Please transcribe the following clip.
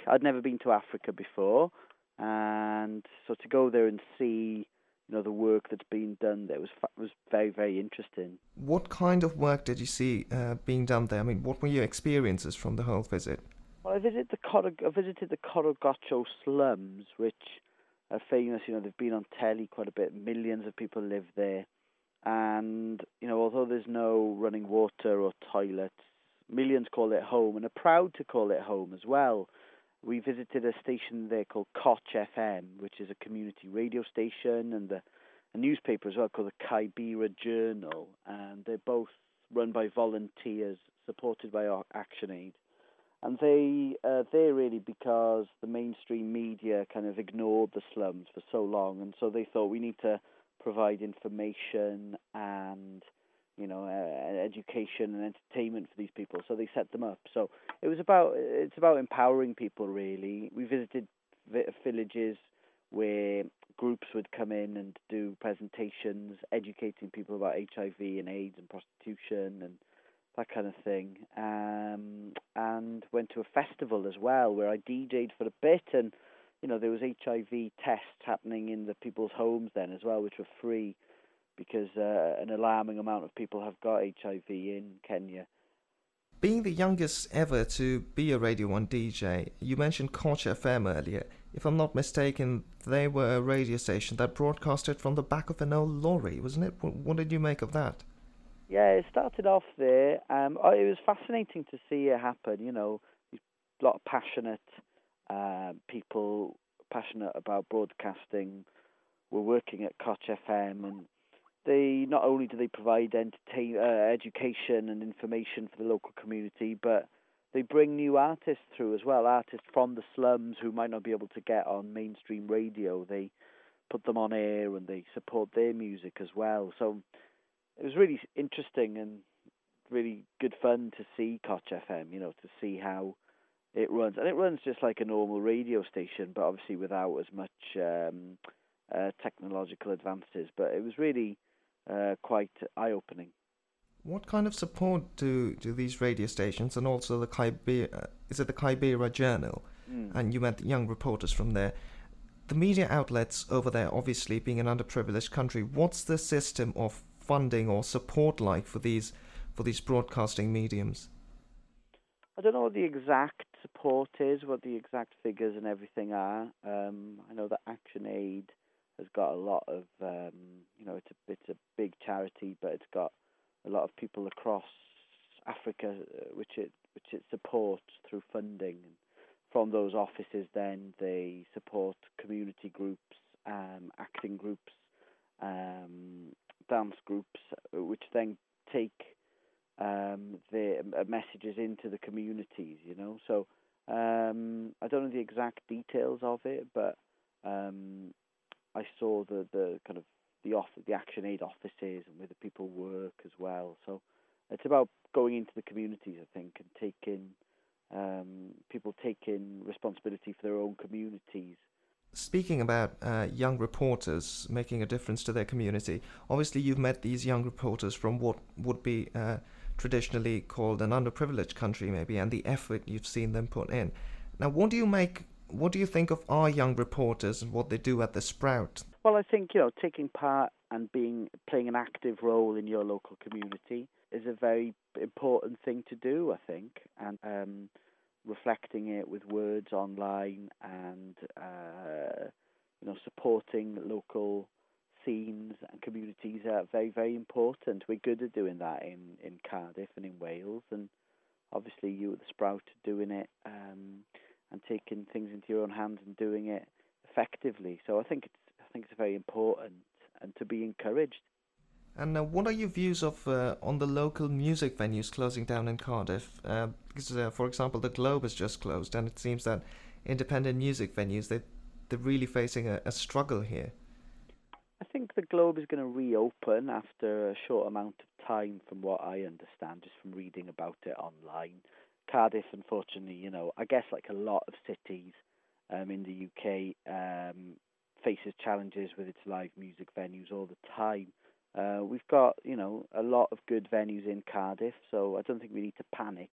I'd never been to Africa before, and so to go there and see, the work that's been done there was very, very interesting. What kind of work did you see being done there? I mean, what were your experiences from the whole visit? Well, I visited the Korogocho slums, which are famous. They've been on telly quite a bit. Millions of people live there, and although there's no running water or toilets, millions call it home and are proud to call it home as well. We visited a station there called Koch FM, which is a community radio station, and a newspaper as well called the Kibera Journal, and they're both run by volunteers, supported by ActionAid. And they're really because the mainstream media kind of ignored the slums for so long, and so they thought we need to provide information and education and entertainment for these people. So they set them up. So it's about empowering people really. We visited villages where groups would come in and do presentations, educating people about HIV and AIDS and prostitution and that kind of thing, and went to a festival as well where I DJ'd for a bit, and there was HIV tests happening in the people's homes then as well, which were free because an alarming amount of people have got HIV in Kenya. Being the youngest ever to be a Radio 1 DJ, you mentioned Koch FM earlier. If I'm not mistaken, they were a radio station that broadcasted from the back of an old lorry, wasn't it? What did you make of that? Yeah, it started off there. It was fascinating to see it happen. A lot of passionate people, passionate about broadcasting, were working at Koch FM, and they not only do they provide education and information for the local community, but they bring new artists through as well, artists from the slums who might not be able to get on mainstream radio. They put them on air and they support their music as well. So it was really interesting and really good fun to see Koch FM, to see how it runs. And it runs just like a normal radio station, but obviously without as much technological advances. But it was really quite eye-opening. What kind of support do these radio stations and also the Kibera Journal, and you met young reporters from there, the media outlets over there, obviously being an underprivileged country, what's the system of funding or support like for these broadcasting mediums? I don't know what the exact support is, what the exact figures and everything are. I know that ActionAid has got a lot of, it's a big charity, but it's got a lot of people across Africa which it supports through funding. And from those offices, then they support community groups, acting groups, dance groups, which then take their messages into the communities. So I don't know the exact details of it, but I saw the kind of the ActionAid offices and where the people work as well. So it's about going into the communities, I think, and taking people taking responsibility for their own communities. Speaking about young reporters making a difference to their community, obviously you've met these young reporters from what would be traditionally called an underprivileged country, maybe, and the effort you've seen them put in. Now, what do you think of our young reporters and what they do at the Sprout? Well, I think taking part and playing an active role in your local community is a very important thing to do, I think, and reflecting it with words online and supporting local scenes and communities are very, very important. We're good at doing that in Cardiff and in Wales, and obviously you at the Sprout are doing it and taking things into your own hands and doing it effectively. So I think it's very important and to be encouraged. And what are your views of on the local music venues closing down in Cardiff? Because, for example, the Globe has just closed, and it seems that independent music venues they're really facing a struggle here. I think the Globe is going to reopen after a short amount of time, from what I understand, just from reading about it online. Cardiff, unfortunately, I guess like a lot of cities in the UK, faces challenges with its live music venues all the time. We've got, a lot of good venues in Cardiff, so I don't think we need to panic.